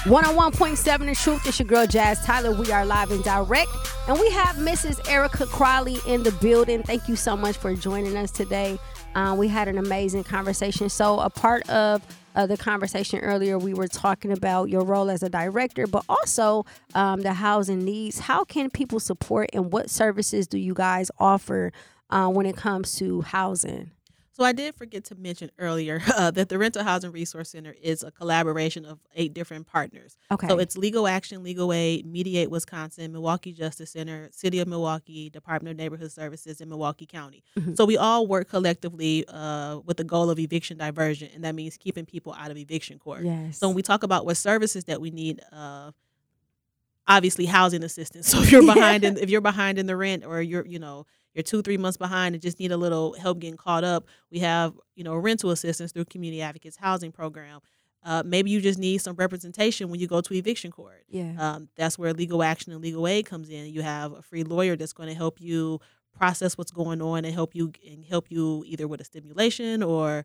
101.7 The Truth. It's your girl Jazz Tyler. We are live and direct. And we have Mrs. Erica Crowley in the building. Thank you so much for joining us today. We had an amazing conversation. So a part of the conversation earlier, we were talking about your role as a director, but also the housing needs. How can people support and what services do you guys offer when it comes to housing? So I did forget to mention earlier that the Rental Housing Resource Center is a collaboration of 8 different partners. Okay. So it's Legal Action, Legal Aid, Mediate Wisconsin, Milwaukee Justice Center, City of Milwaukee, Department of Neighborhood Services, and Milwaukee County. Mhm. So we all work collectively with the goal of eviction diversion, and that means keeping people out of eviction court. Yes. So when we talk about what services that we need, obviously housing assistance. So if you're behind in the rent, or you're 2-3 months behind and just need a little help getting caught up, we have rental assistance through Community Advocates Housing Program. Maybe you just need some representation when you go to eviction court. Yeah. That's where Legal Action and Legal Aid comes in. You have a free lawyer that's going to help you process what's going on and help you either with a stipulation or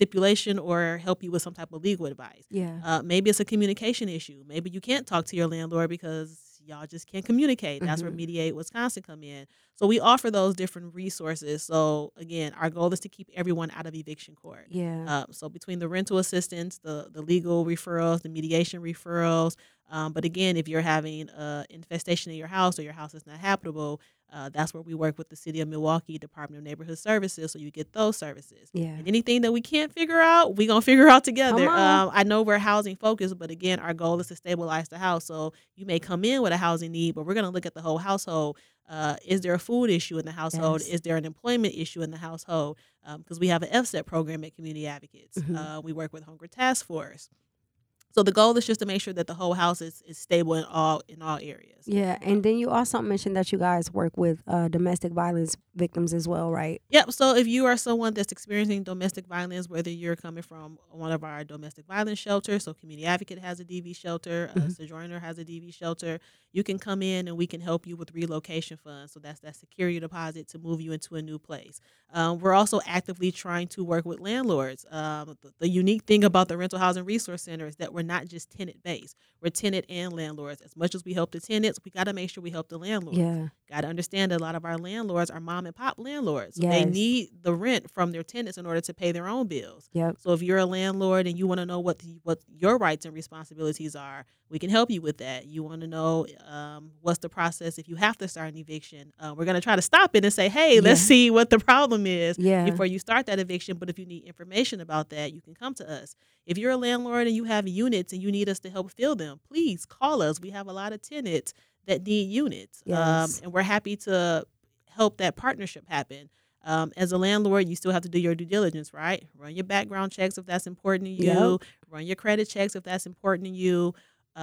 help you with some type of legal advice. Yeah. Maybe it's a communication issue. Maybe you can't talk to your landlord because y'all just can't communicate. That's where Mhm. Mediate Wisconsin come in. So we offer those different resources. So again, our goal is to keep everyone out of eviction court. Yeah. So between the rental assistance, the legal referrals, the mediation referrals, but again, if you're having infestation in your house or your house is not habitable, that's where we work with the City of Milwaukee Department of Neighborhood Services, so you get those services. Yeah. And anything that we can't figure out, we're going to figure out together. Come on. I know we're housing focused, but again, our goal is to stabilize the house. So you may come in with a housing need, but we're going to look at the whole household. Is there a food issue in the household? Yes. Is there an employment issue in the household? Because we have an FSET program at Community Advocates. Mhm. We work with Hunger Task Force. So the goal is just to make sure that the whole house is stable in all areas. Yeah. And then you also mentioned that you guys work with domestic violence victims as well, right? Yep. So if you are someone that's experiencing domestic violence, whether you're coming from one of our domestic violence shelters, so Community Advocate has a DV shelter, Mhm. Sojourner has a DV shelter, you can come in and we can help you with relocation funds. So that's that security deposit to move you into a new place. We're also actively trying to work with landlords. The unique thing about the Rental Housing Resource Center is that we're not just tenant based. We're tenant and landlords. As much as we help the tenants, we got to make sure we help the landlords. Yeah. Got to understand that a lot of our landlords are mom and pop landlords. So they Yes. need the rent from their tenants in order to pay their own bills. Yep. So if you're a landlord and you want to know what your rights and responsibilities are, we can help you with that. You want to know what's the process if you have to start an eviction. We're going to try to stop it and say, hey, let's Yeah. see what the problem is Yeah. before you start that eviction. But if you need information about that, you can come to us. If you're a landlord and you have units and you need us to help fill them, please call us. We have a lot of tenants that need units. Yes. And we're happy to help that partnership happen. As a landlord, you still have to do your due diligence, right? Run your background checks if that's important to you. Yep. Run your credit checks if that's important to you.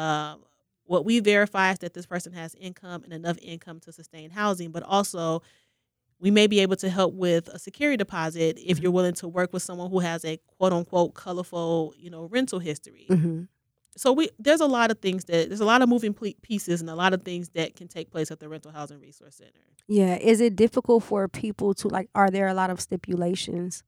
What we verify is that this person has income and enough income to sustain housing, but also we may be able to help with a security deposit if you're willing to work with someone who has a quote unquote colorful, rental history. Mhm. So there's a lot of moving pieces and a lot of things that can take place at the Rental Housing Resource Center. Yeah. Is it difficult for people to are there a lot of stipulations?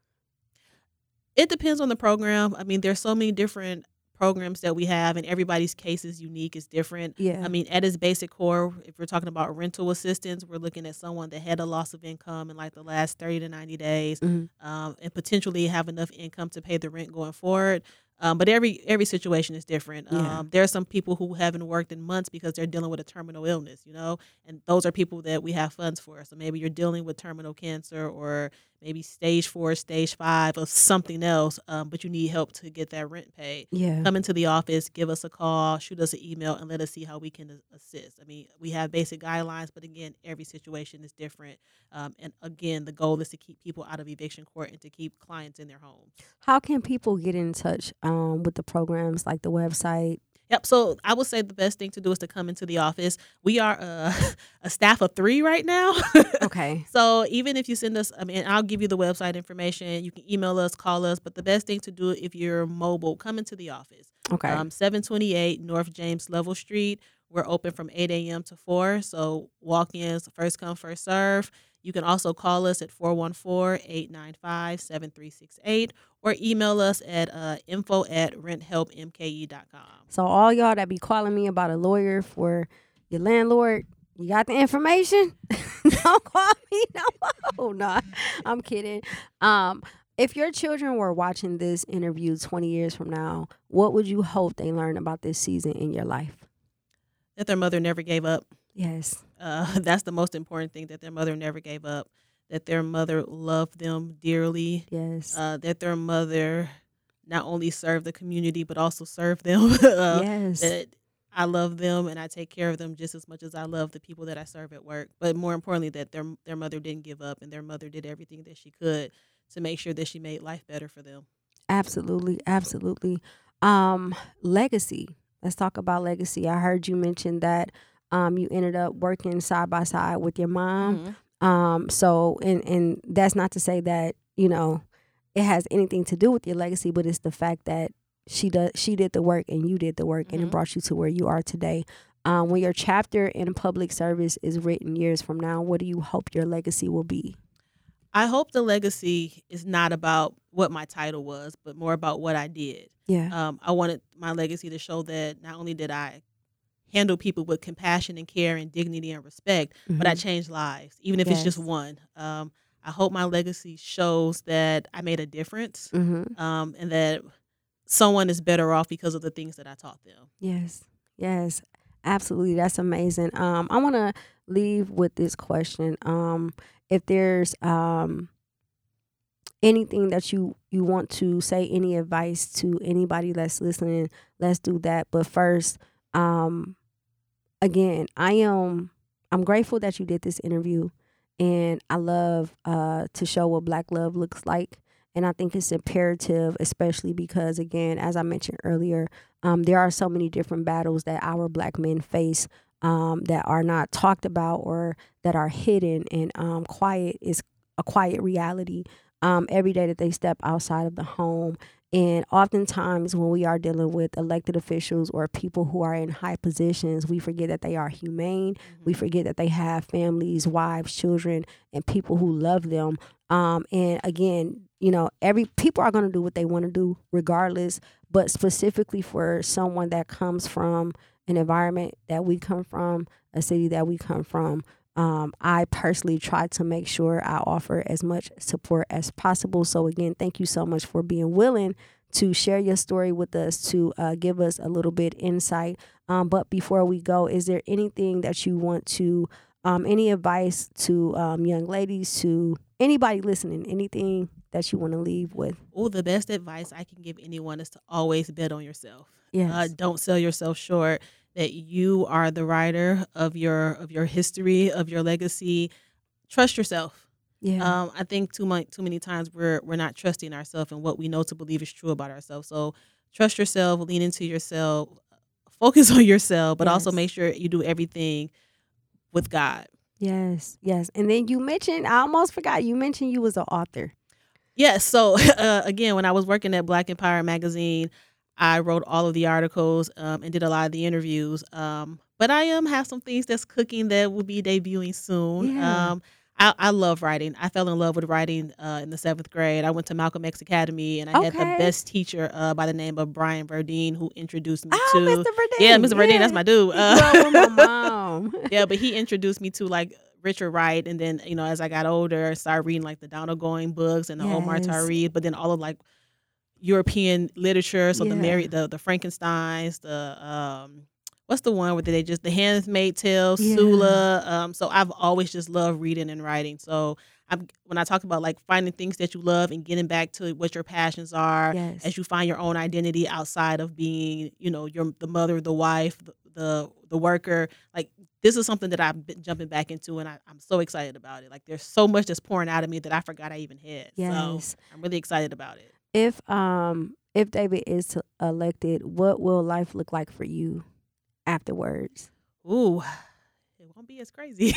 It depends on the program. I mean, there's so many different programs that we have, and everybody's case is unique, is different. Yeah. I mean, at its basic core, if we're talking about rental assistance, we're looking at someone that had a loss of income in like the last 30 to 90 days, Mhm. and potentially have enough income to pay the rent going forward. But every situation is different. Yeah. There are some people who haven't worked in months because they're dealing with a terminal illness, and those are people that we have funds for. So maybe you're dealing with terminal cancer or maybe stage 4, stage 5 of something else, but you need help to get that rent paid. Yeah. Come into the office, give us a call, shoot us an email, and let us see how we can assist. I mean, we have basic guidelines, but again, every situation is different. And again, the goal is to keep people out of eviction court and to keep clients in their homes. How can people get in touch with the programs, like the website? Yep. So I would say the best thing to do is to come into the office. We are a staff of 3 right now. Okay. So even if you send us, I'll give you the website information. You can email us, call us. But the best thing to do if you're mobile, come into the office. Okay. 728 North James Level Street. We're open from 8 a.m. to 4. So walk-ins, first come, first serve. You can also call us at 414-895-7368 or email us at info@renthelpmke.com. So all y'all that be calling me about a lawyer for your landlord, you got the information? Don't call me no more. No, I'm kidding. If your children were watching this interview 20 years from now, what would you hope they learn about this season in your life? That their mother never gave up. Yes. That's the most important thing, that their mother never gave up, that their mother loved them dearly. Yes. That their mother not only served the community, but also served them. Yes. That I love them and I take care of them just as much as I love the people that I serve at work. But more importantly, that their mother didn't give up, and their mother did everything that she could to make sure that she made life better for them. Absolutely. Absolutely. Legacy. Let's talk about legacy. I heard you mention that you ended up working side by side with your mom. Mm-hmm. So, and that's not to say that, it has anything to do with your legacy, but it's the fact that she did the work and you did the work, and it brought you to where you are today. When your chapter in public service is written years from now, what do you hope your legacy will be? I hope the legacy is not about what my title was, but more about what I did. Yeah. I wanted my legacy to show that not only did I handle people with compassion and care and dignity and respect, but I changed lives, even if it's just one. I hope my legacy shows that I made a difference, and that someone is better off because of the things that I taught them. Yes. Yes. Absolutely. That's amazing. I want to leave with this question. If there's anything that you want to say, any advice to anybody that's listening, let's do that. But first, again, I'm grateful that you did this interview, and I love to show what Black love looks like. And I think it's imperative, especially because, again, as I mentioned earlier, there are so many different battles that our Black men face that are not talked about or that are hidden, and quiet is a quiet reality every day that they step outside of the home. And oftentimes when we are dealing with elected officials or people who are in high positions, we forget that they are humane. We forget that they have families, wives, children, and people who love them. And again, every people are going to do what they want to do regardless, but specifically for someone that comes from an environment that we come from, a city that we come from, I personally try to make sure I offer as much support as possible. So again, thank you so much for being willing to share your story with us, to give us a little bit insight. But before we go, is there anything that you want to, any advice to young ladies, to anybody listening, anything that you want to leave with? Oh, the best advice I can give anyone is to always bet on yourself. Yes. Don't sell yourself short. That you are the writer of your history, of your legacy. Trust yourself. Yeah. I think too many times we're not trusting ourselves and what we know to believe is true about ourselves. So trust yourself, lean into yourself, focus on yourself, but also make sure you do everything with God. Yes. Yes. And then you mentioned, I almost forgot, you mentioned you was an author. Yes. So again, when I was working at Black Empire magazine, I wrote all of the articles and did a lot of the interviews. But I have some things that's cooking that will be debuting soon. Yeah. I love writing. I fell in love with writing in the 7th grade. I went to Malcolm X Academy, and I had the best teacher by the name of Brian Verdine, who introduced me to Mr. Verdine. Yeah, Mr. Verdine, that's my dude. With my mom. Yeah, but he introduced me to like Richard Wright, and then as I got older, I started reading like the Donald Going books and the Omar Tariq, but then all of like European literature, so the Frankensteins, the what's the one where they just the Handmaid's Tale, Sula. So I've always just loved reading and writing. So when I talk about like finding things that you love and getting back to what your passions are, as you find your own identity outside of being, you're the mother, the wife, the worker, like this is something that I've been jumping back into, and I'm so excited about it. Like there's so much that's pouring out of me that I forgot I even had. Yes. So I'm really excited about it. If David is elected, what will life look like for you afterwards? Ooh, it won't be as crazy.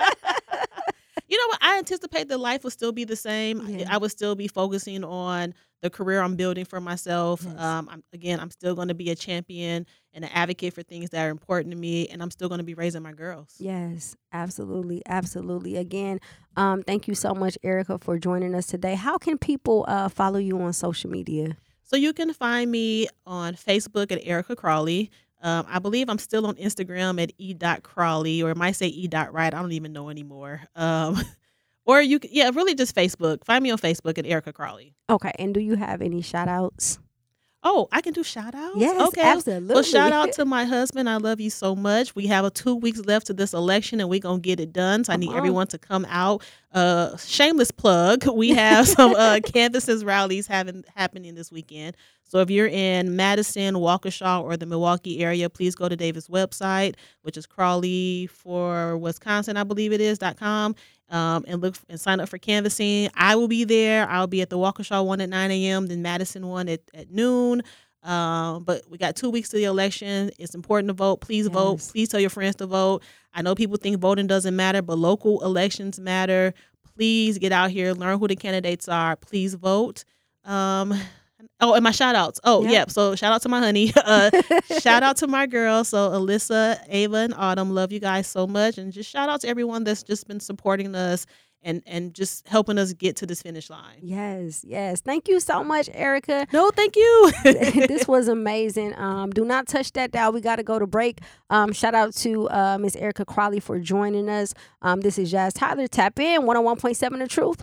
You know what? I anticipate that life will still be the same. I would still be focusing on the career I'm building for myself. Yes. I'm still going to be a champion and an advocate for things that are important to me, and I'm still going to be raising my girls. Yes, absolutely. Absolutely. Again, thank you so much, Erica, for joining us today. How can people follow you on social media? So you can find me on Facebook at Erica Crawley. I believe I'm still on Instagram at e.crawley, or it might say e.right. I don't even know anymore. Or you can, really just Facebook. Find me on Facebook at Erica Crawley. Okay. And do you have any shout outs? Oh, I can do shout outs? Yes, okay. absolutely. Well, shout out to my husband. I love you so much. We have 2 weeks left to this election, and we're going to get it done. So I need everyone to come out. Shameless plug. We have some canvases rallies happening this weekend. So if you're in Madison, Waukesha, or the Milwaukee area, please go to David's website, which is Crawley for Wisconsin, I believe it is, .com. And look and sign up for canvassing. I will be there. I'll be at the Waukesha one at 9 a.m., then Madison one at noon. But we got 2 weeks to the election. It's important to vote. Please vote. Please tell your friends to vote. I know people think voting doesn't matter, but local elections matter. Please get out here, learn who the candidates are. Please vote. And my shout outs. So shout out to my honey. Shout out to my girls. So Alyssa, Ava, and Autumn, love you guys so much. And just shout out to everyone that's just been supporting us and just helping us get to this finish line. Yes. Thank you so much, Erica. No, thank you. This was amazing. Do not touch that dial. We got to go to break. Shout out to Miss Erica Crawley for joining us. This is Jazz Tyler. Tap in 101.7 The Truth.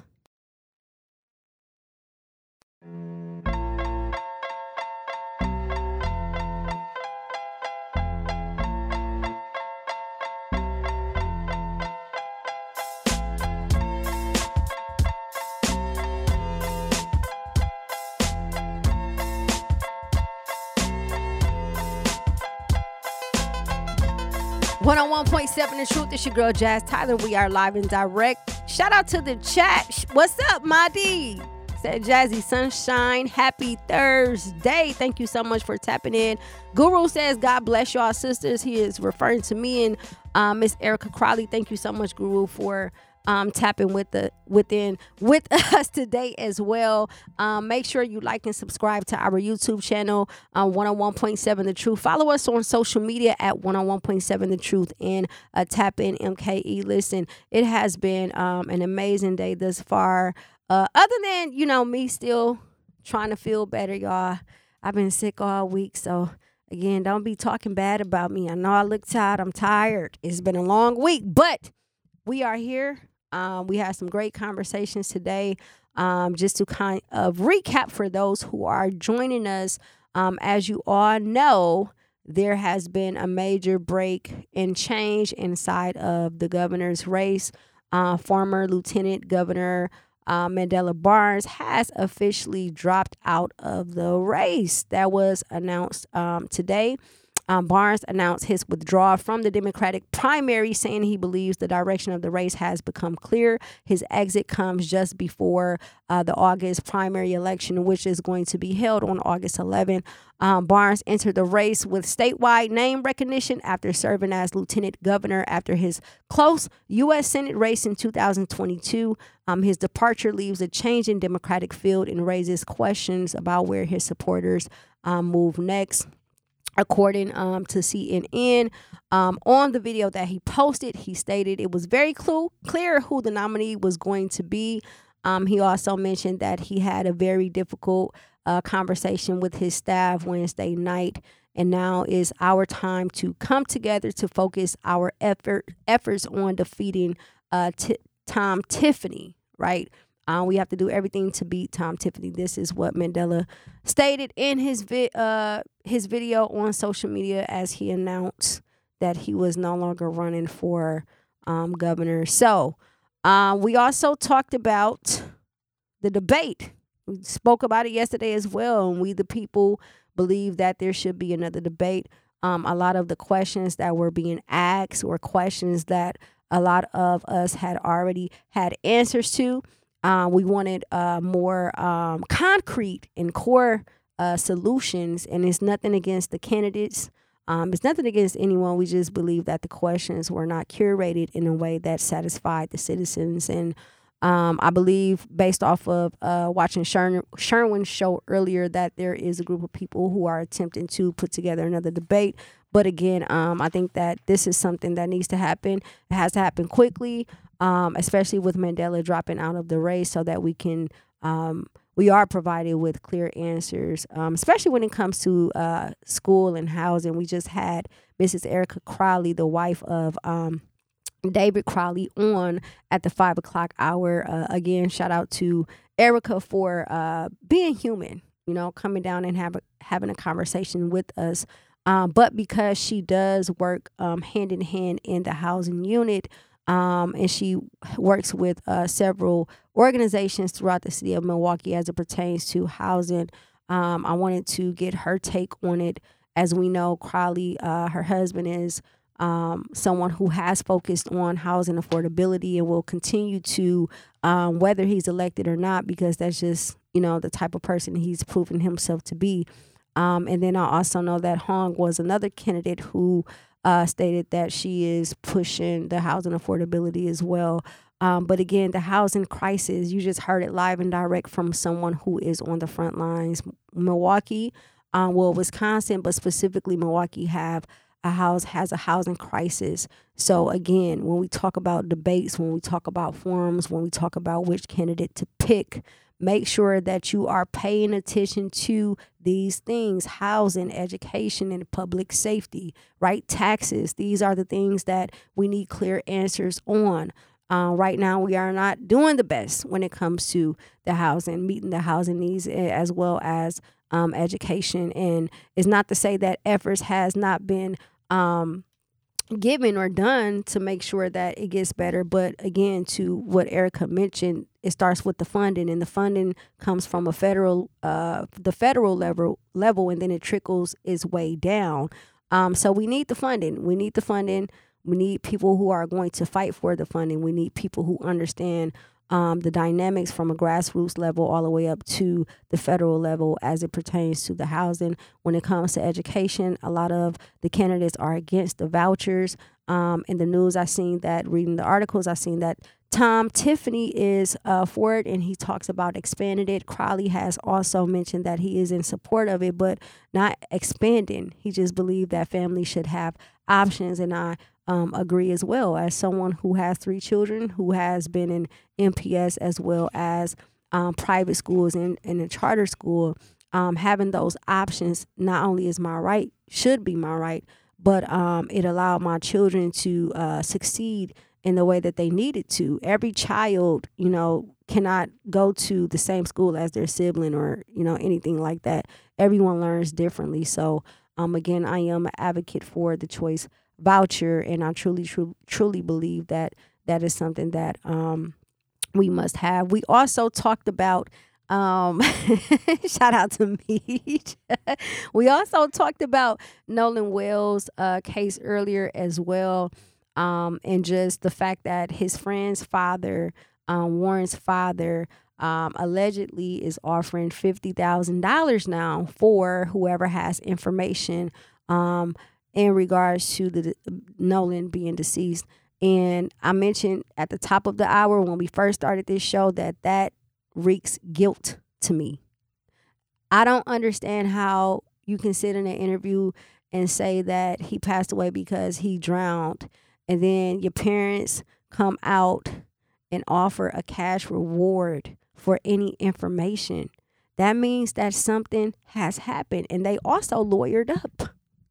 One on 1.7 The Truth. It's your girl Jazz Tyler. We are live and direct. Shout out to the chat. What's up, Madi? Said Jazzy Sunshine. Happy Thursday. Thank you so much for tapping in. Guru says, God bless y'all sisters. He is referring to me and Miss Erica Crawley. Thank you so much, Guru, for tapping with us today as well. Make sure you like and subscribe to our YouTube channel, 101.7 The Truth. Follow us on social media at 101.7 The Truth and tap in MKE. Listen, it has been an amazing day thus far. Other than, me still trying to feel better, y'all. I've been sick all week, so again, don't be talking bad about me. I know I look tired. I'm tired. It's been a long week, but we are here. We had some great conversations today. Just to kind of recap for those who are joining us, as you all know, there has been a major break and change inside of the governor's race. Former Lieutenant Governor Mandela Barnes has officially dropped out of the race. That was announced today. Barnes announced his withdrawal from the Democratic primary, saying he believes the direction of the race has become clear. His exit comes just before the August primary election, which is going to be held on August 11th. Barnes entered the race with statewide name recognition after serving as lieutenant governor after his close U.S. Senate race in 2022. His departure leaves a changing Democratic field and raises questions about where his supporters move next. According to CNN, on the video that he posted, he stated it was very clear who the nominee was going to be. He also mentioned that he had a very difficult conversation with his staff Wednesday night, and now is our time to come together to focus our efforts on defeating Tom Tiffany, right? We have to do everything to beat Tom Tiffany. This is what Mandela stated in his video on social media as he announced that he was no longer running for governor. So we also talked about the debate. We spoke about it yesterday as well, and we the people believe that there should be another debate. A lot of the questions that were being asked were questions that a lot of us had already had answers to. We wanted more concrete and core solutions, and it's nothing against the candidates. It's nothing against anyone. We just believe that the questions were not curated in a way that satisfied the citizens and I believe, based off of watching Sherwin's show earlier, that there is a group of people who are attempting to put together another debate. But again, I think that this is something that needs to happen. It has to happen quickly, especially with Mandela dropping out of the race, so that we can we are provided with clear answers, especially when it comes to school and housing. We just had Mrs. Erica Crowley, the wife of David Crowley, on at the 5 o'clock hour. Again, shout out to Erica for being human, coming down and having a conversation with us. But because she does work hand in hand in the housing unit, and she works with several organizations throughout the city of Milwaukee as it pertains to housing, I wanted to get her take on it. As we know, Crowley, her husband, is someone who has focused on housing affordability and will continue to, whether he's elected or not, because that's just, the type of person he's proven himself to be. And then I also know that Hong was another candidate who stated that she is pushing the housing affordability as well. But again, the housing crisis, you just heard it live and direct from someone who is on the front lines. Milwaukee, Wisconsin, but specifically Milwaukee has a housing crisis. So again, when we talk about debates, when we talk about forums, when we talk about which candidate to pick, make sure that you are paying attention to these things: housing, education, and public safety, right? Taxes. These are the things that we need clear answers on. Right now, we are not doing the best when it comes to the housing, meeting the housing needs, as well as education. And it's not to say that efforts has not been given or done to make sure that it gets better. But again, to what Erica mentioned, it starts with the funding, and the funding comes from the federal level, and then it trickles its way down. So we need the funding. We need the funding. We need people who are going to fight for the funding. We need people who understand the dynamics from a grassroots level all the way up to the federal level as it pertains to the housing. When it comes to education, a lot of the candidates are against the vouchers. In the news, reading the articles, I've seen that Tom Tiffany is for it, and he talks about expanding it. Crowley has also mentioned that he is in support of it, but not expanding. He just believes that families should have options, and I agree as well. As someone who has 3 children, who has been in MPS as well as private schools and a charter school, having those options not only is my right, should be my right, but it allowed my children to succeed in the way that they needed to. Every child, cannot go to the same school as their sibling or, anything like that. Everyone learns differently. So, again, I am an advocate for the choice voucher, and I truly believe that that is something that we must have. We also talked about shout out to me. We also talked about Nolan Wells' case earlier as well, and just the fact that his friend's father, Warren's father, allegedly is offering $50,000 now for whoever has information in regards to the Nolan being deceased. And I mentioned at the top of the hour when we first started this show that reeks guilt to me. I don't understand how you can sit in an interview and say that he passed away because he drowned, and then your parents come out and offer a cash reward for any information. That means that something has happened, and they also lawyered up.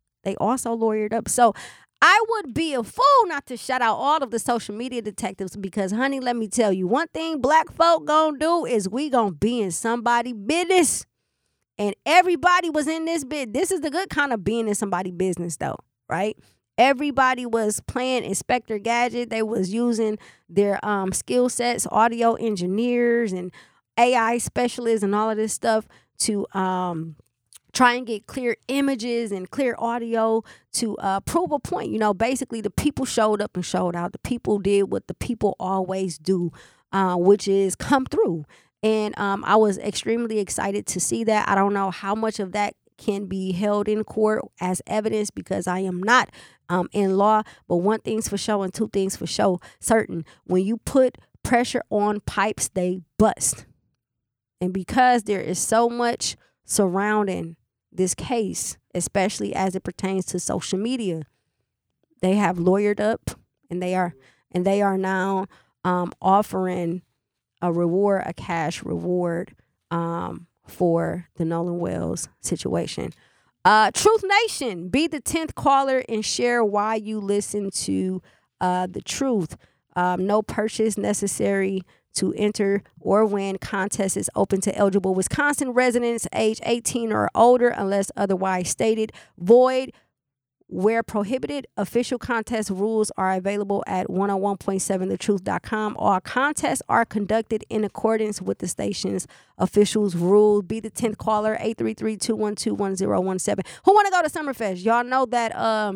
So I would be a fool not to shout out all of the social media detectives, because, honey, let me tell you, one thing black folk gonna do is we gonna be in somebody's business. And everybody was in this bit. This is the good kind of being in somebody's business, though, right? Everybody was playing Inspector Gadget. They was using their skill sets, audio engineers and AI specialists and all of this stuff to try and get clear images and clear audio to prove a point. Basically the people showed up and showed out. The people did what the people always do, which is come through. And I was extremely excited to see that. I don't know how much of that can be held in court as evidence, because I am not in law. But one thing's for sure and two things for sure certain. When you put pressure on pipes, they bust. And because there is so much surrounding this case, especially as it pertains to social media, they have lawyered up, and they are now offering a cash reward for the Nolan Wells situation. Truth Nation, be the 10th caller and share why you listen to The Truth. No purchase necessary to enter or win. Contest is open to eligible Wisconsin residents age 18 or older unless otherwise stated. Void where prohibited. Official contest rules are available at 101.7thetruth.com. All contests are conducted in accordance with the station's officials' rules. Be the 10th caller, 833-212-1017. Who want to go to Summerfest? Y'all know that,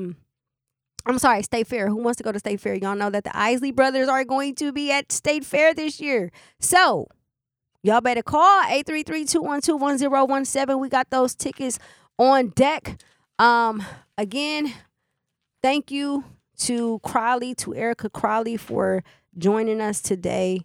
State Fair. Who wants to go to State Fair? Y'all know that the Isley brothers are going to be at State Fair this year. So, y'all better call 833-212-1017. We got those tickets on deck. Again, thank you to Erica Crowley for joining us today.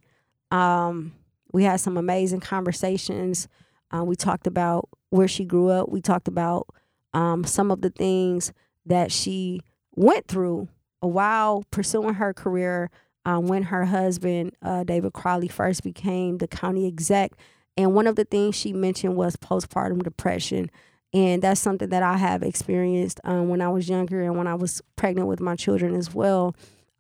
We had some amazing conversations. We talked about where she grew up. We talked about some of the things that she went through while pursuing her career when her husband, David Crowley, first became the county exec. And one of the things she mentioned was postpartum depression. And that's something that I have experienced when I was younger and when I was pregnant with my children as well.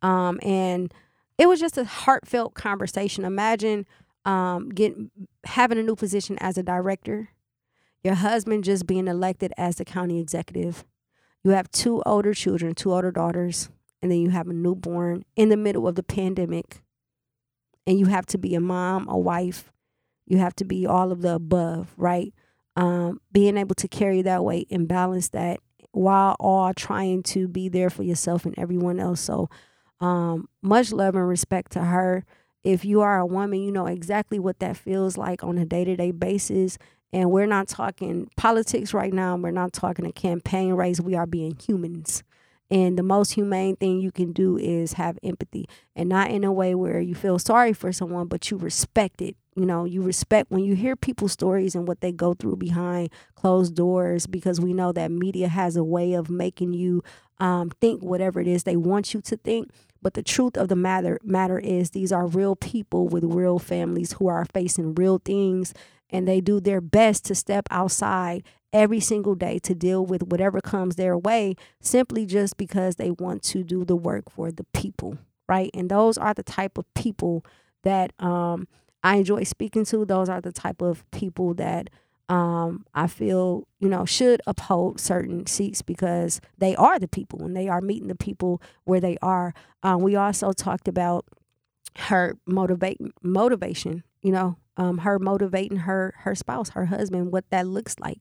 And it was just a heartfelt conversation. Imagine having a new position as a director, your husband just being elected as the county executive. You have 2 older children, 2 older daughters, and then you have a newborn in the middle of the pandemic. And you have to be a mom, a wife. You have to be all of the above, right? Being able to carry that weight and balance that while all trying to be there for yourself and everyone else. So much love and respect to her. If you are a woman, you know exactly what that feels like on a day-to-day basis. And we're not talking politics right now. We're not talking a campaign race. We are being humans. And the most humane thing you can do is have empathy, and not in a way where you feel sorry for someone, but you respect it. You know, you respect when you hear people's stories and what they go through behind closed doors, because we know that media has a way of making you think whatever it is they want you to think. But the truth of the matter is these are real people with real families who are facing real things, and they do their best to step outside every single day to deal with whatever comes their way, simply just because they want to do the work for the people, right? And those are the type of people that I enjoy speaking to. Those are the type of people that I feel, should uphold certain seats, because they are the people and they are meeting the people where they are. We also talked about her motivation, her motivating her spouse, her husband, what that looks like.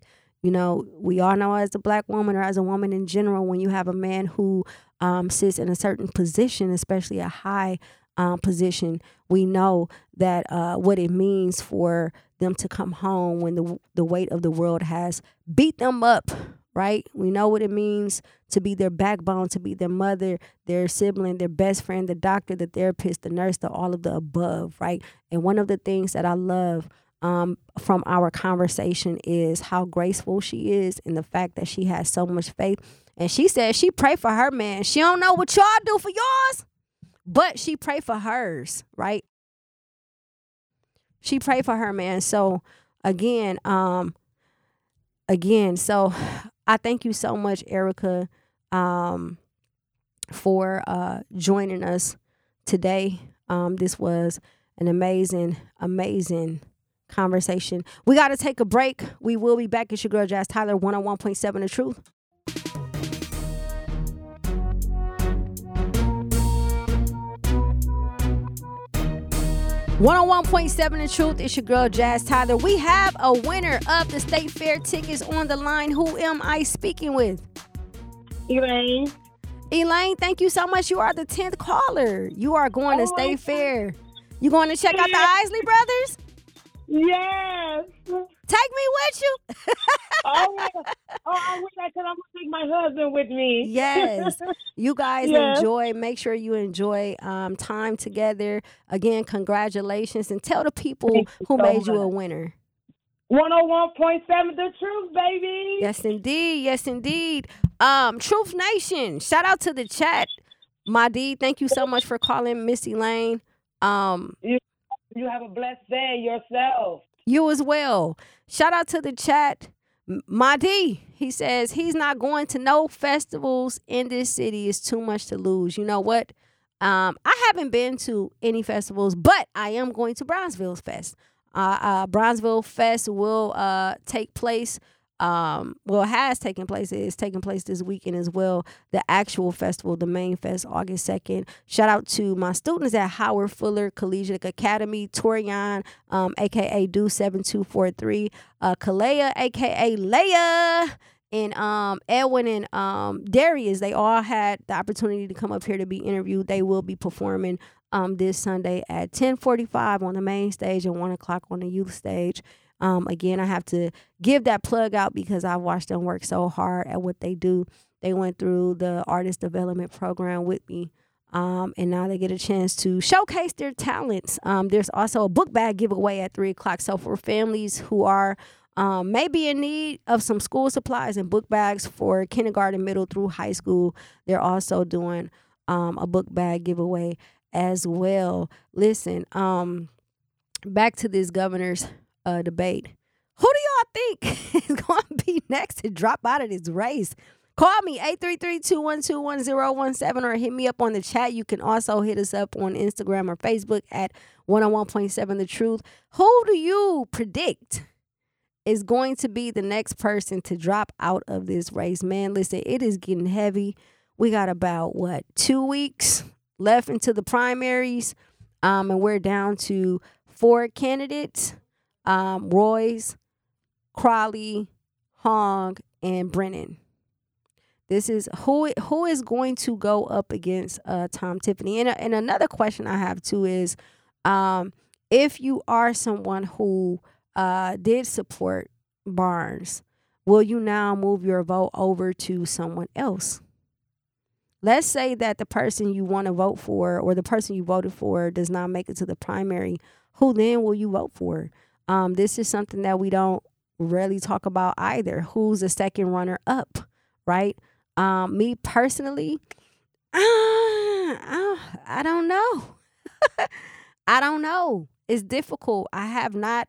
We all know as a Black woman or as a woman in general, when you have a man who sits in a certain position, especially a high position, we know that what it means for them to come home when the weight of the world has beat them up, right? We know what it means to be their backbone, to be their mother, their sibling, their best friend, the doctor, the therapist, the nurse, all of the above, right? And one of the things that I love from our conversation is how graceful she is, and the fact that she has so much faith. And she said she pray for her man. She don't know what y'all do for yours, but she pray for hers, right? She pray for her man. So again, so I thank you so much, Erica, for joining us today. This was an amazing conversation. We got to take a break. We will be back. It's your girl, Jazz Tyler, 101.7 The Truth. .7 The Truth. It's your girl, Jazz Tyler. We have a winner of the State Fair tickets on the line. Who am I speaking with? Elaine. Elaine, thank you so much. You are the 10th caller. You are going to State Fair. You going to check out the Isley Brothers? Yes. Take me with you. Oh my God. Oh, I wish I could. I'm gonna take my husband with me. Yes. You guys Yes. enjoy. Make sure you enjoy time together. Again, congratulations. And tell the people Thank you who so made you a much. winner. 101.7 The Truth, baby. Yes, indeed. Yes, indeed. Truth Nation, shout out to the chat. My D, thank you so much for calling Missy Lane. You, you have a blessed day yourself. You as well. Shout out to the chat. My D, he says he's not going to no festivals in this city. It's too much to lose. You know what? I haven't been to any festivals, but I am going to Brownsville Fest. Brownsville Fest will take place. Has taken place. It's taking place this weekend as well. The actual festival, the main fest, August 2nd. Shout out to my students at Howard Fuller Collegiate Academy, Torian, aka Do 7243, Kalea, aka Leia, and Edwin and Darius. They all had the opportunity to come up here to be interviewed. They will be performing this Sunday at 10:45 on the main stage and 1 o'clock on the youth stage. Again, I have to give that plug out because I've watched them work so hard at what they do. They went through the artist development program with me, and now they get a chance to showcase their talents. There's also a book bag giveaway at 3 o'clock. So for families who are maybe in need of some school supplies and book bags for kindergarten, middle through high school, they're also doing a book bag giveaway as well. Listen, back to this governor's debate. Who do y'all think is going to be next to drop out of this race? Call me 833-212-1017 or hit me up on the chat. You can also hit us up on Instagram or Facebook at 101.7 The Truth. Who do you predict is going to be the next person to drop out of this race? Man, listen, it is getting heavy. We got about 2 weeks left into the primaries, and we're down to 4 candidates. Royce, Crowley, Hong, and Brennan. This is who is going to go up against Tom Tiffany. And another question I have too is, if you are someone who did support Barnes, will you now move your vote over to someone else? Let's say that the person you want to vote for or the person you voted for does not make it to the primary. Who then will you vote for? This is something that we don't rarely talk about either. Who's the second runner up, right? Me personally, I don't know. I don't know. It's difficult. I have not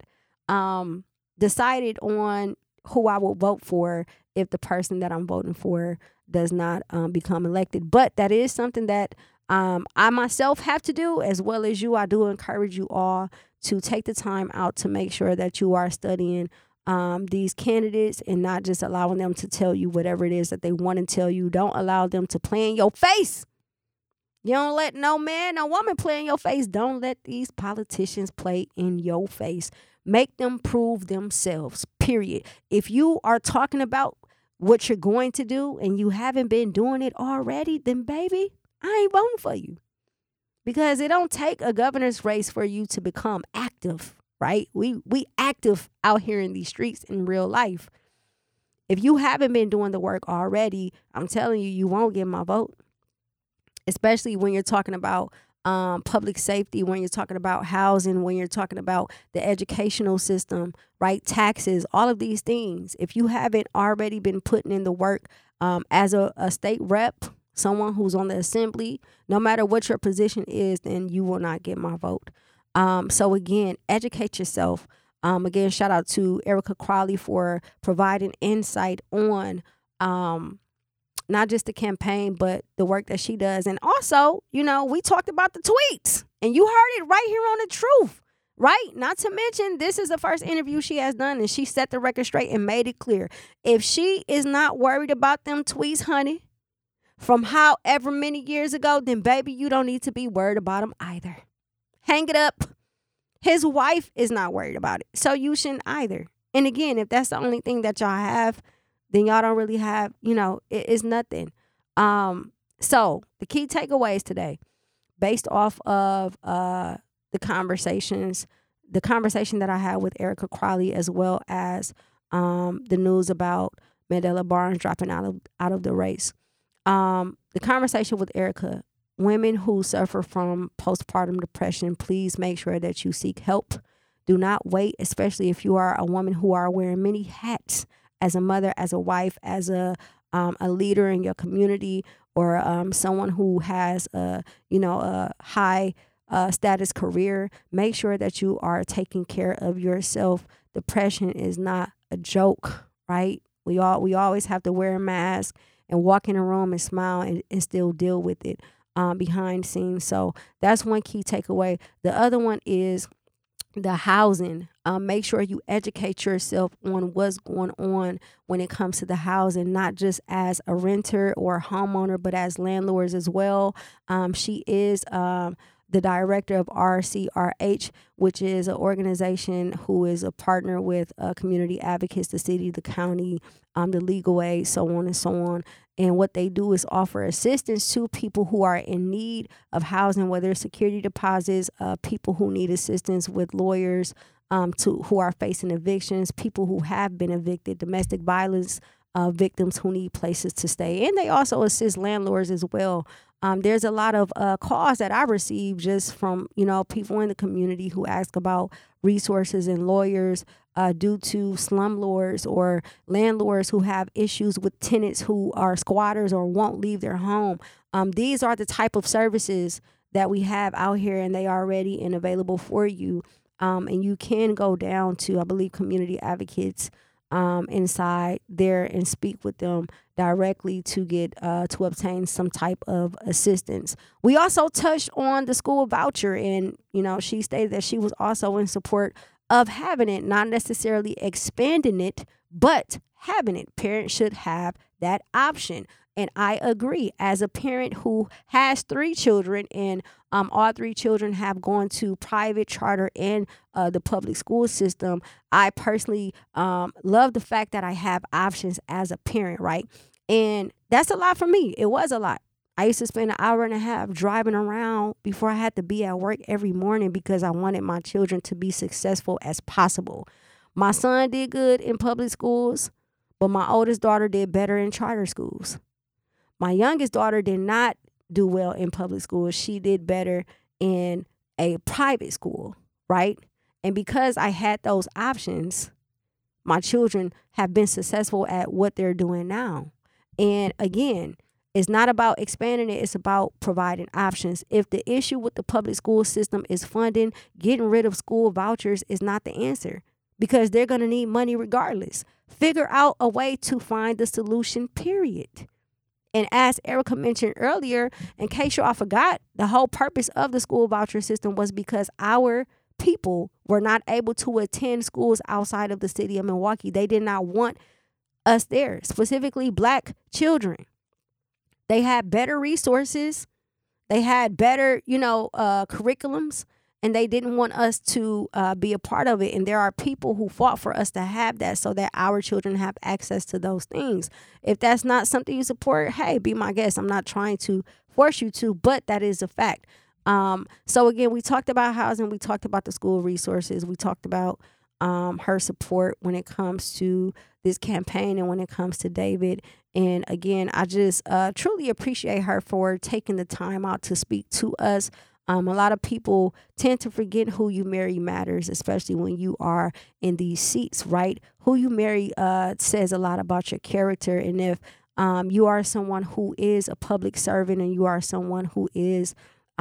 decided on who I will vote for if the person that I'm voting for does not become elected. But that is something that I myself have to do, as well as you. I do encourage you all to take the time out to make sure that you are studying these candidates and not just allowing them to tell you whatever it is that they want to tell you. Don't allow them to play in your face. You don't let no man, no woman play in your face. Don't let these politicians play in your face. Make them prove themselves, period. If you are talking about what you're going to do and you haven't been doing it already, then baby, I ain't voting for you. Because it don't take a governor's race for you to become active, right? We active out here in these streets in real life. If you haven't been doing the work already, I'm telling you, you won't get my vote. Especially when you're talking about public safety, when you're talking about housing, when you're talking about the educational system, right? Taxes, all of these things. If you haven't already been putting in the work as a state rep, someone who's on the assembly, no matter what your position is, then you will not get my vote. So again, educate yourself. Again, shout out to Erica Crowley for providing insight on not just the campaign, but the work that she does. And also, we talked about the tweets, and you heard it right here on The Truth, right? Not to mention, this is the first interview she has done, and she set the record straight and made it clear. If she is not worried about them tweets, honey, from however many years ago, then baby, you don't need to be worried about them either. Hang it up. His wife is not worried about it, so you shouldn't either. And again, if that's the only thing that y'all have, then y'all don't really have, it's nothing. So the key takeaways today, based off of the conversation that I had with Erica Crowley, as well as the news about Mandela Barnes dropping out of the race. The conversation with Erica, women who suffer from postpartum depression, please make sure that you seek help. Do not wait, especially if you are a woman who are wearing many hats as a mother, as a wife, as a leader in your community, or someone who has a high status career. Make sure that you are taking care of yourself. Depression is not a joke, right? We always have to wear a mask and walk in a room and smile and still deal with it behind scenes. So that's one key takeaway. The other one is the housing. Make sure you educate yourself on what's going on when it comes to the housing, not just as a renter or a homeowner, but as landlords as well. She is the director of RCRH, which is an organization who is a partner with community advocates, the city, the county, the legal aid, so on and so on. And what they do is offer assistance to people who are in need of housing, whether it's security deposits, people who need assistance with lawyers, who are facing evictions, people who have been evicted, domestic violence victims who need places to stay. And they also assist landlords as well. There's a lot of calls that I receive just from, people in the community who ask about resources and lawyers due to slumlords or landlords who have issues with tenants who are squatters or won't leave their home. These are the type of services that we have out here, and they are ready and available for you. And you can go down to, I believe, Community Advocates inside there and speak with them directly to get to obtain some type of assistance. We also touched on the school voucher, and she stated that she was also in support of having it, not necessarily expanding it, but having it. Parents should have that option. And I agree. As a parent who has 3 children, and all 3 children have gone to private, charter, and the public school system, I personally love the fact that I have options as a parent, right? And that's a lot for me. It was a lot. I used to spend an hour and a half driving around before I had to be at work every morning because I wanted my children to be successful as possible. My son did good in public schools, but my oldest daughter did better in charter schools. My youngest daughter did not do well in public school. She did better in a private school, right? And because I had those options, my children have been successful at what they're doing now. And again, it's not about expanding it. It's about providing options. If the issue with the public school system is funding, getting rid of school vouchers is not the answer, because they're going to need money regardless. Figure out a way to find the solution, period. And as Erica mentioned earlier, in case y'all forgot, the whole purpose of the school voucher system was because our people were not able to attend schools outside of the city of Milwaukee. They did not want us there, specifically Black children. They had better resources. They had better, curriculums, and they didn't want us to be a part of it. And there are people who fought for us to have that so that our children have access to those things. If that's not something you support, hey, be my guest. I'm not trying to force you to, but that is a fact. So again, we talked about housing. We talked about the school resources. We talked about her support when it comes to this campaign and when it comes to David. And again, I just truly appreciate her for taking the time out to speak to us. A lot of people tend to forget who you marry matters, especially when you are in these seats, right? Who you marry says a lot about your character. And if you are someone who is a public servant and you are someone who is,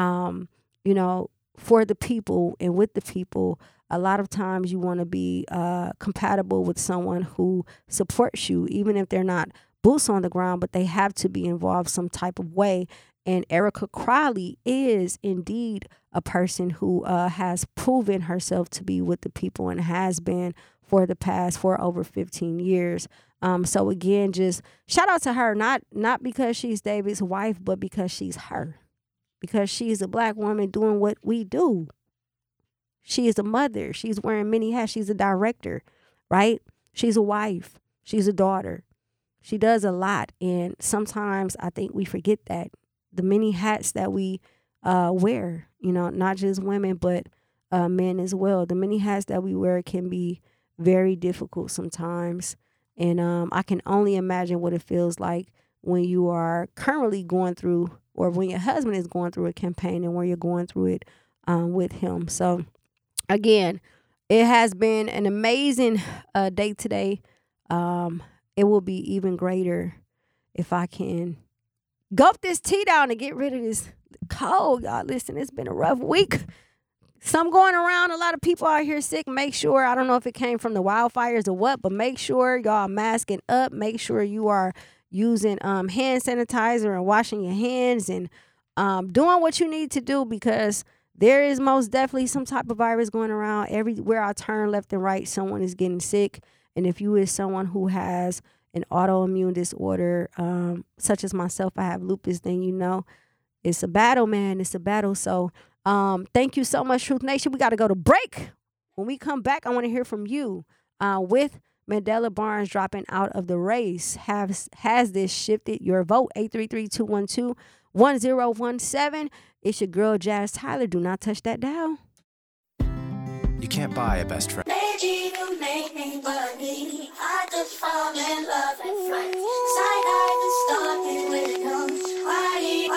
for the people and with the people, a lot of times you want to be compatible with someone who supports you, even if they're not boots on the ground, but they have to be involved some type of way. And Erica Crowley is indeed a person who has proven herself to be with the people and has been for over 15 years. So again, just shout out to her, not because she's David's wife, but because she's her, because she's a Black woman doing what we do. She is a mother. She's wearing many hats. She's a director, right? She's a wife. She's a daughter. She does a lot. And sometimes I think we forget that. The many hats that we wear, not just women, but men as well. The many hats that we wear can be very difficult sometimes. And I can only imagine what it feels like when you are currently going through, or when your husband is going through a campaign and where you're going through it with him. So again, it has been an amazing day today. It will be even greater if I can gulp this tea down and get rid of this cold. Y'all, listen, it's been a rough week. Some going around, a lot of people out here sick. Make sure, I don't know if it came from the wildfires or what, but make sure y'all masking up. Make sure you are using hand sanitizer and washing your hands and doing what you need to do, because there is most definitely some type of virus going around. Everywhere I turn left and right, someone is getting sick. And if you is someone who has an autoimmune disorder, such as myself, I have lupus, then you know it's a battle, man. It's a battle. So thank you so much, Truth Nation. We got to go to break. When we come back, I want to hear from you with Mandela Barnes dropping out of the race. Has this shifted your vote? 833-212-1017. It's your girl, Jazz Tyler. Do not touch that dial. You can't buy a best friend. You make me believe I could fall in love at first sight. I could start me with no why.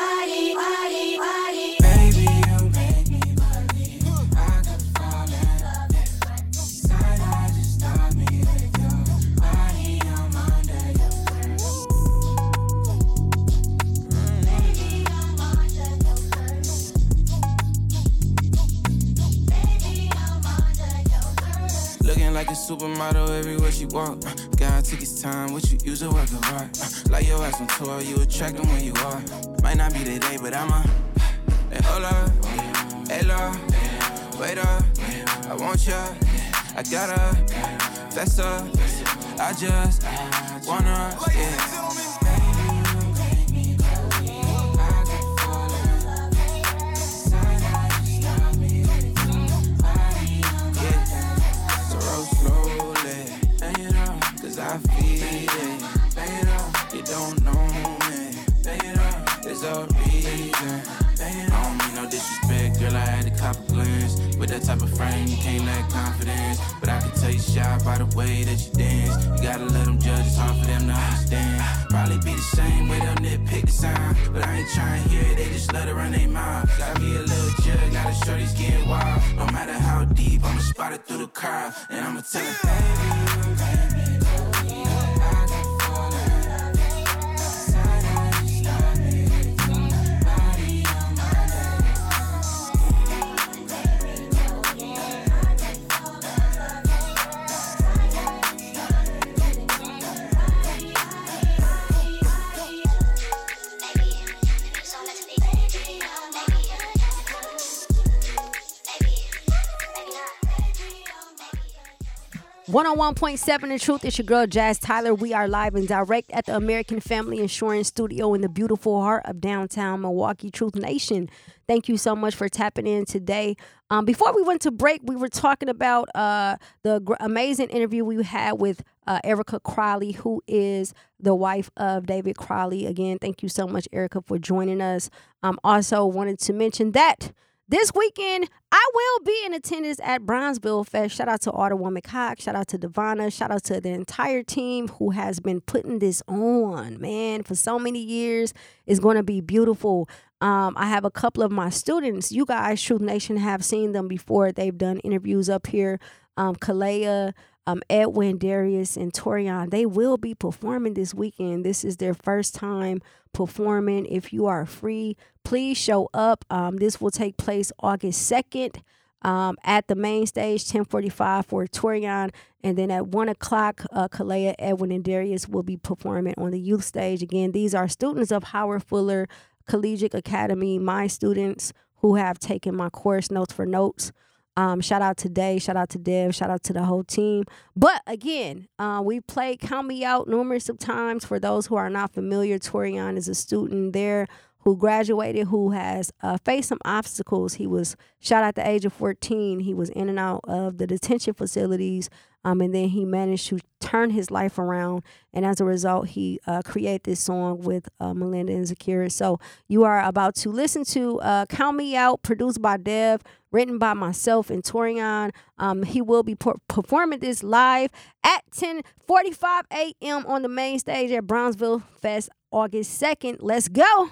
Baby, you make me believe I could fall in love at first sight. I just start me with your body. I'm under your Baby, I'm under your Looking like a supermodel everywhere she walk. God took his time, what you use to work of art. Like your ass on tour, you attract them where you are. Might not be the day, but I'm a hey, hola, hey, Lord, wait up, I want ya, I gotta, fess up, I just wanna, yeah. I feel it, bang it up. You don't know me, bang it up. There's a reason, bang it up. I don't mean no disrespect, girl. I had a couple glance. With that type of frame, you can't lack confidence. But I can tell you shy by the way that you dance. You gotta let them judge, it's hard for them to understand. Probably be the same way they'll nitpick the sound. But I ain't trying to hear it, they just let it run their mouth. Gotta be a little jug, gotta show these getting wild. No matter how deep, I'ma spot it through the crowd. And I'ma tell it, baby. One on 1.7 The Truth. It's your girl, Jazz Tyler. We are live and direct at the American Family Insurance Studio in the beautiful heart of downtown Milwaukee. Truth Nation, thank you so much for tapping in today. Before we went to break, we were talking about the amazing interview we had with Erica Crowley, who is the wife of David Crowley. Again, thank you so much, Erica, for joining us. Also wanted to mention that this weekend, I will be in attendance at Brownsville Fest. Shout out to Alderwoman Cox. Shout out to Devonna. Shout out to the entire team who has been putting this on, man, for so many years. It's going to be beautiful. I have a couple of my students. You guys, Truth Nation, have seen them before. They've done interviews up here. Kalea, Edwin, Darius, and Torian, they will be performing this weekend. This is their first time performing. If you are free, please show up. This will take place August 2nd at the main stage, 10:45 for Torian. And then at 1 o'clock, Kalea, Edwin, and Darius will be performing on the youth stage. Again, these are students of Howard Fuller Collegiate Academy, my students who have taken my course, Notes for Notes. Shout out to Dave, shout out to Dev, shout out to the whole team. But again, we played Count Me Out numerous of times. For those who are not familiar, Torian is a student there who graduated, who has faced some obstacles. He was shot at the age of 14. He was in and out of the detention facilities, and then he managed to turn his life around. And as a result, he created this song with Melinda and Zakira. So you are about to listen to Count Me Out, produced by Dev, written by myself and Torian. He will be performing this live at 10:45 a.m. on the main stage at Brownsville Fest, August 2nd. Let's go.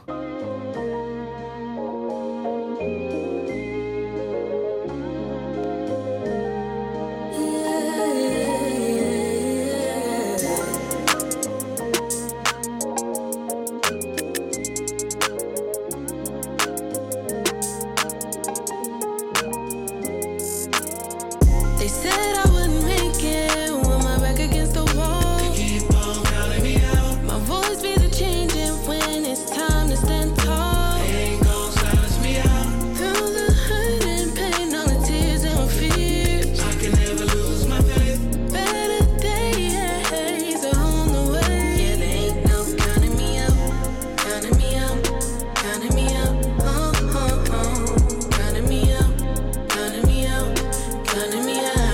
They said I wouldn't make it with my back against the wall. They keep on counting me out. My voice be the changing when it's time to stand tall. They ain't gon' silence me out. Through the hurt and pain, all the tears and fears, I can never lose my faith. Better days are on the way. Yeah, they ain't no counting me out, counting me out, counting me out. Counting me out, counting me out, counting me out.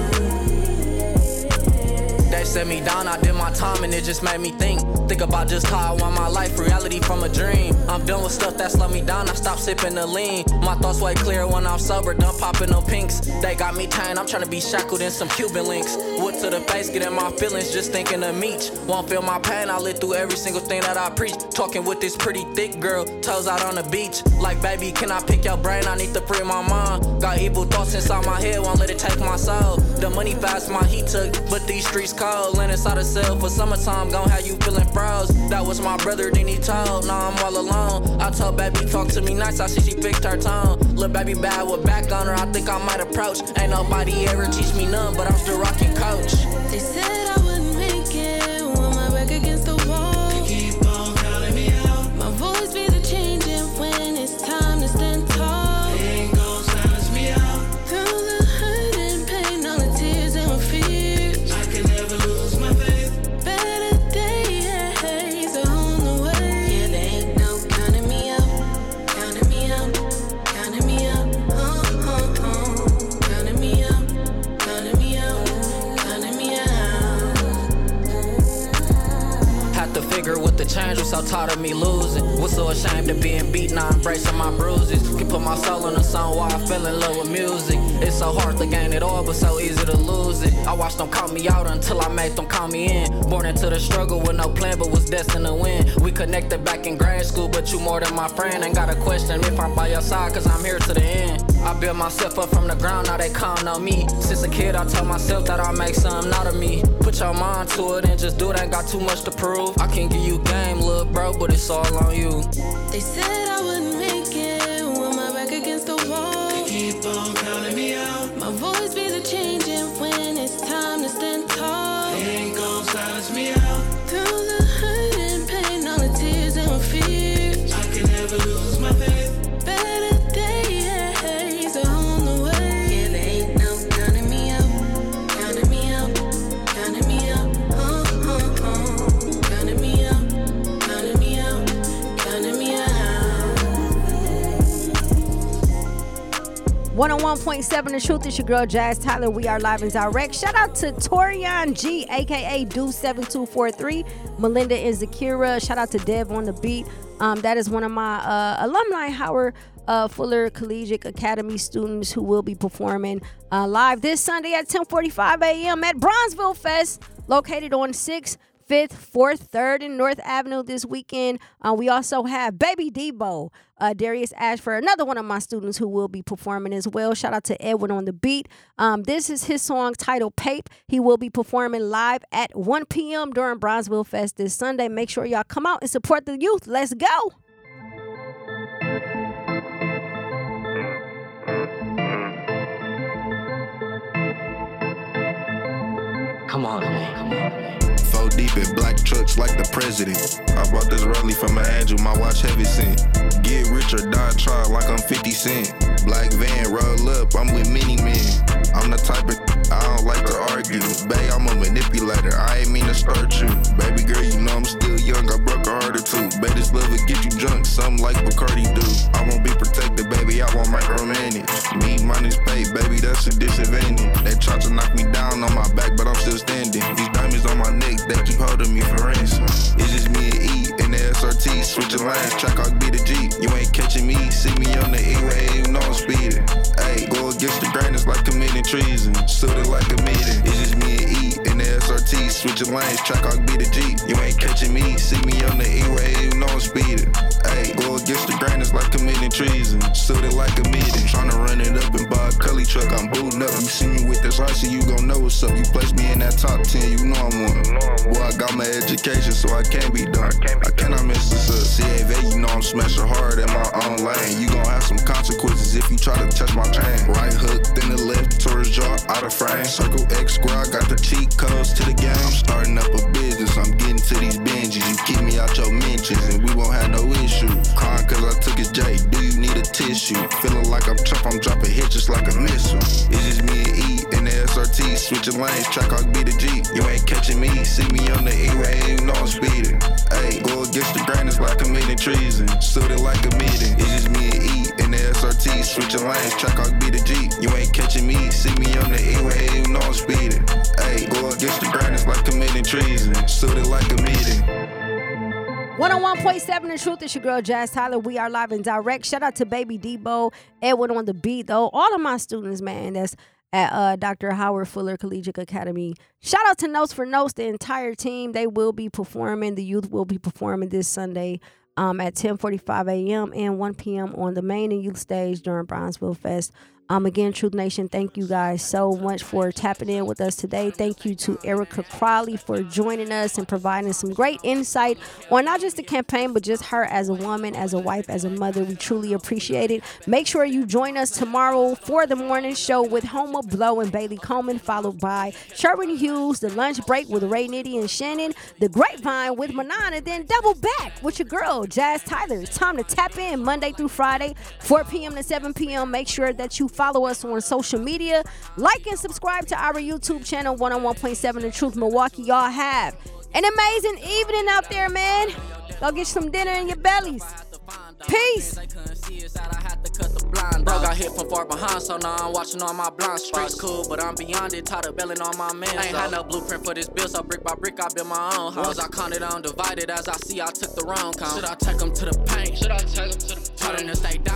They set me down, I did my time and it just made me think about just how I want my life, reality from a dream. I'm done with stuff that slow me down, I stopped sipping the lean. My thoughts way clear when I'm sober, done popping no pinks. They got me tight, I'm trying to be shackled in some Cuban links. Wood to the face, getting my feelings, just thinking of Meech. Won't feel my pain, I live through every single thing that I preach. Talking with this pretty thick girl, toes out on the beach. Like, baby, can I pick your brain? I need to free my mind. Got evil thoughts inside my head, won't let it take my soul. The money fast, my heat took, but these streets cold. Land inside a cell for summertime, gon' have you feeling froze. That was my brother, then he told, now I'm all alone. I told baby, talk to me nice, I see she fixed her tone. Lil' baby bad with back on her, I think I might approach. Ain't nobody ever teach me none, but I'm still rocking coach. They said I wouldn't make it with my back against the wall. They keep on counting me out. My voice be the changing when it's time to stand tall. They ain't gon' silence me out. Through the hurt and pain, all the tears and fears, I can never lose my faith. Better days are on the way. Yeah, they ain't no counting me out, counting me out, counting me out. Counting me out, counting me out, counting me out. Had to figure what the change was, so tired of me losing. Was so ashamed of being beat, now embracing my bruises. Can put my soul in a song while I fell in love with music. It's so hard to gain it all, but so easy to lose it. I watched them call me out until I made them call me in. Born into the struggle with no plan, but was destined to win. We connected back in grade school, but you more than my friend. Ain't got a question if I'm by your side, cause I'm here to the end. I built myself up from the ground, now they count on me. Since a kid, I told myself that I'll make something out of me. Put your mind to it and just do it, ain't got too much to prove. I can give you game, little bro, but it's all on you. They said I wouldn't make it with my back against the wall. They keep on counting me out. My voice be the changing when it's time to stand tall. They ain't gon' silence me out. Through the hurt and pain, all the tears and fears, I can never lose my faith. Better days are on the way. Yeah, they ain't no counting me out, counting me out, counting me out. Counting me out, counting me out, counting me out. 101.7 The Truth, is your girl Jazz Tyler. We are live and direct. Shout out to Torian G, aka Do7243, Melinda and Zakira. Shout out to Dev on the beat. That is one of my alumni Howard Fuller Collegiate Academy students who will be performing live this Sunday at 10:45 a.m. at Brownsville Fest, located on 6th, 5th, 4th, 3rd, and North Avenue this weekend. We also have Baby Debo, Darius Ashford, another one of my students who will be performing as well. Shout out to Edwin on the beat. This is his song titled Pape. He will be performing live at 1 p.m. during Brownsville Fest this Sunday. Make sure y'all come out and support the youth. Let's go. Come on, man. Come on, man. 4 deep in black trucks like the president. I bought this Raleigh from an angel, my watch heavy scent. Get rich or die try like I'm 50 Cent. Black van, roll up, I'm with many men. I'm the type of I don't like to argue. Bae, I'm a manipulator, I ain't mean to start you. Baby girl, you know I'm still young, I broke a heart or two. Bet this love will get you you drunk, something like Bacardi do. I won't be protected, baby, I won't micromanage. Me minus pay, baby, that's a disadvantage. They try to knock me down on my back, but I'm still standing. These diamonds on my neck, they keep holding me for ransom. It's just me and E in the SRT, switching lanes, track I'll be the G. You ain't catching me, see me on the E-way, you know I'm speeding. Ayy, go against the grain, it's like committing treason. Suited like a meeting. It's just me and E in the SRT, switching lanes, track I'll be the G. You ain't catching me, see me on the E-way, you know I'm speeding. Ayy, go against the grain, it's like committing treason. Suited like a meeting. Tryna run it up and buy a Cully truck, I'm booting up. You see me with this icy, you gon' know what's up. You place me in that top 10, you know I'm one. Boy, I got my education, so I can't be done. I cannot mess this up. CAV, you know I'm smashing hard in my own lane. You gon' have some consequences if you try to touch my chain. Right hook, then the left towards jaw, out of frame. Circle X squad, got the cheat codes to the game. I'm starting up a business, I'm getting to these binges. You keep me out your mentions, and we won't have no issue. Crying cause I took his J, do you need a tissue? Feeling like I'm Trump, I'm dropping hits just like a missile. It's just me and E in the SRT, switching lanes, track I'll be the G. You ain't catching me, see me on the E-way, you know I'm speeding. Ayy, go against the grain, it's like committing treason. Suited like a meeting. It's just me and E in the SRT, switching lanes, track I'll be the G. You ain't catching me, see me on the E-way, you know I'm speeding. Ayy, go against the grain, it's like committing treason. Suited like a meeting. 101.7 The Truth, it's your girl Jazz Tyler. We are live and direct. Shout out to Baby Debo, Edwin on the beat, though. All of my students, man, that's at Dr. Howard Fuller Collegiate Academy. Shout out to Notes for Notes, the entire team. They will be performing. The youth will be performing this Sunday at 10:45 a.m. and 1 p.m. on the main and youth stage during Brownsville Fest. Again, Truth Nation, thank you guys so much for tapping in with us today. Thank you to Erica Crowley for joining us and providing some great insight on not just the campaign, but just her as a woman, as a wife, as a mother. We truly appreciate it. Make sure you join us tomorrow for the morning show with Homa Blow and Bailey Coleman, followed by Sherwin Hughes, the lunch break with Ray Nitty and Shannon, the Grapevine with Manon, and then double back with your girl, Jazz Tyler. It's time to tap in Monday through Friday, 4 p.m. to 7 p.m. Make sure that you follow us on social media. Like and subscribe to our YouTube channel, 101.7 The Truth Milwaukee. Y'all have an amazing evening out there, man. Go get some dinner in your bellies. Peace. Bro got hit from far behind, so now I'm watching all my blind spots. Cool, but I'm beyond it, tired of bailing on my man. I ain't had no blueprint for this bill, so brick by brick I built my own house. I counted on divided as I see I took the wrong count. Should I take them to the paint? Should I take them to the paint? Trying to stay down.